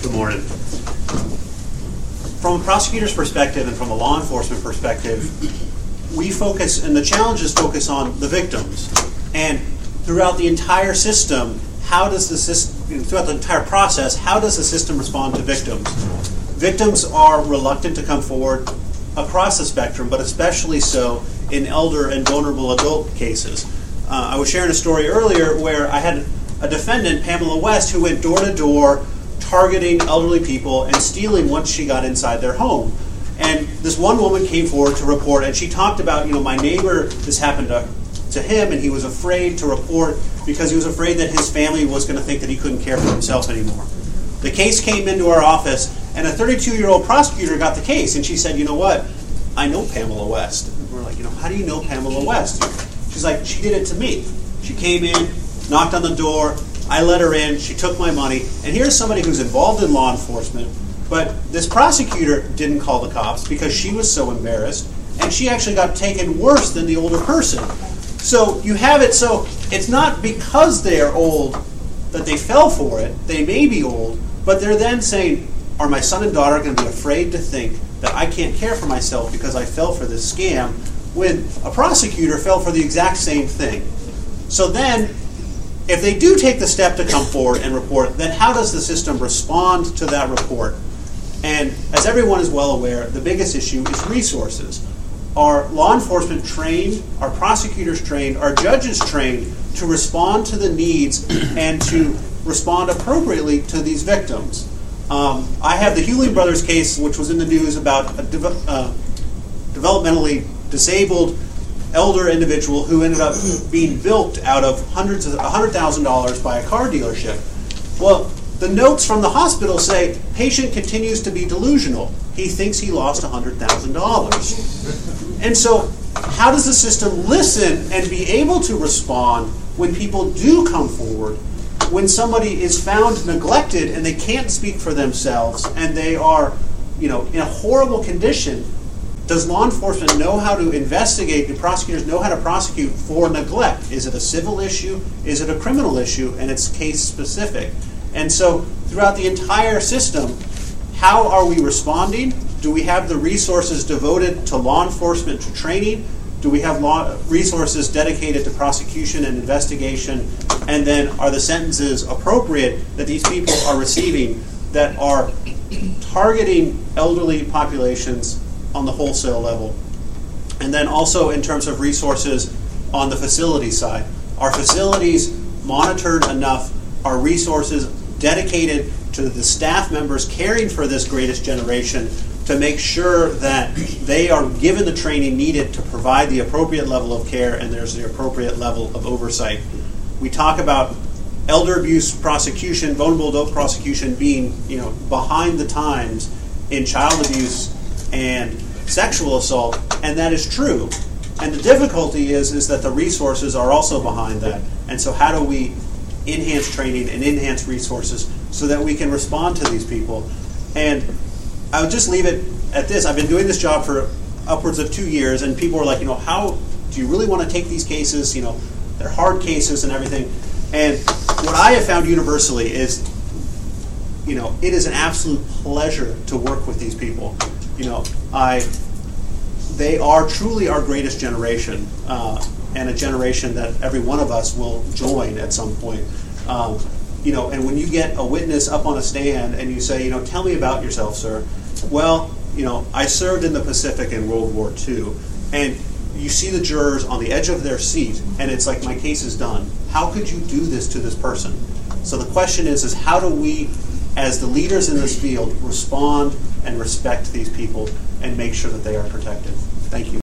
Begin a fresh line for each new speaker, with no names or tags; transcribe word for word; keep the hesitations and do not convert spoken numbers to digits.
Good morning. From a prosecutor's perspective and from a law enforcement perspective, we focus, and the challenges focus on the victims. And throughout the entire system, how does the system, throughout the entire process, how does the system respond to victims? Victims are reluctant to come forward across the spectrum, but especially so in elder and vulnerable adult cases. Uh, I was sharing a story earlier where I had a defendant, Pamela West, who went door to door targeting elderly people and stealing once she got inside their home. And this one woman came forward to report, and she talked about, you know, my neighbor, this happened to, to him, and he was afraid to report because he was afraid that his family was going to think that he couldn't care for himself anymore. The case came into our office, and a thirty-two-year-old prosecutor got the case, and she said, you know what, I know Pamela West. And we're like, you know, how do you know Pamela West? She's like, she did it to me. She came in, knocked on the door, I let her in, she took my money, and here's somebody who's involved in law enforcement, but this prosecutor didn't call the cops because she was so embarrassed, and she actually got taken worse than the older person. So you have it, so it's not because they are old that they fell for it. They may be old, but they're then saying, are my son and daughter going to be afraid to think that I can't care for myself because I fell for this scam, when a prosecutor fell for the exact same thing? So then, if they do take the step to come forward and report, then how does the system respond to that report? And as everyone is well aware, the biggest issue is resources. Are law enforcement trained? Are prosecutors trained? Are judges trained to respond to the needs and to respond appropriately to these victims? Um, I have the Hewling Brothers case, which was in the news about a de- uh, developmentally disabled elder individual who ended up being bilked out of hundreds of one hundred thousand dollars by a car dealership. Well, the notes from the hospital say patient continues to be delusional. He thinks he lost one hundred thousand dollars. And so how does the system listen and be able to respond when people do come forward, when somebody is found neglected and they can't speak for themselves and they are, you know, in a horrible condition? Does law enforcement know how to investigate? Do prosecutors know how to prosecute for neglect? Is it a civil issue? Is it a criminal issue? And it's case specific. And so throughout the entire system, how are we responding? Do we have the resources devoted to law enforcement, to training? Do we have law resources dedicated to prosecution and investigation? And then are the sentences appropriate that these people are receiving that are targeting elderly populations on the wholesale level? And then also in terms of resources on the facility side. Are facilities monitored enough? Are resources dedicated to the staff members caring for this greatest generation to make sure that they are given the training needed to provide the appropriate level of care and there's the appropriate level of oversight? We talk about elder abuse prosecution, vulnerable adult prosecution being, you know, behind the times in child abuse and sexual assault, and that is true. And the difficulty is, is that the resources are also behind that. And so how do we enhance training and enhance resources so that we can respond to these people? And I would just leave it at this. I've been doing this job for upwards of two years, and people are like, you know, how do you really want to take these cases? You know, they're hard cases and everything. And what I have found universally is, you know, it is an absolute pleasure to work with these people. You know, I, they are truly our greatest generation, uh, and a generation that every one of us will join at some point. Um, you know, and when you get a witness up on a stand and you say, you know, tell me about yourself, sir. Well, you know, I served in the Pacific in World War Two, and you see the jurors on the edge of their seat, and it's like, my case is done. How could you do this to this person? So the question is, is how do we, as the leaders in this field, respond and respect these people and make sure that they are protected? Thank you.